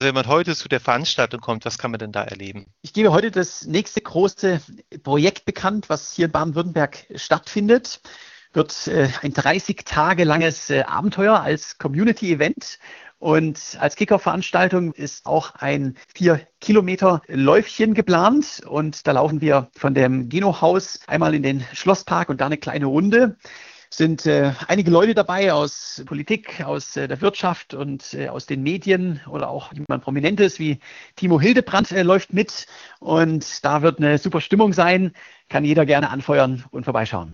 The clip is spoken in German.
Wenn man heute zu der Veranstaltung kommt, was kann man denn da erleben? Ich gebe heute das nächste große Projekt bekannt, was hier in Baden-Württemberg stattfindet. Wird ein 30 Tage langes Abenteuer als Community-Event. Und als Kickoff-Veranstaltung ist auch ein 4 Kilometer Läufchen geplant. Und da laufen wir von dem Geno-Haus einmal in den Schlosspark und da eine kleine Runde. Sind einige Leute dabei aus Politik, aus der Wirtschaft und aus den Medien oder auch jemand Prominentes wie Timo Hildebrand läuft mit. Und da wird eine super Stimmung sein. Kann jeder gerne anfeuern und vorbeischauen.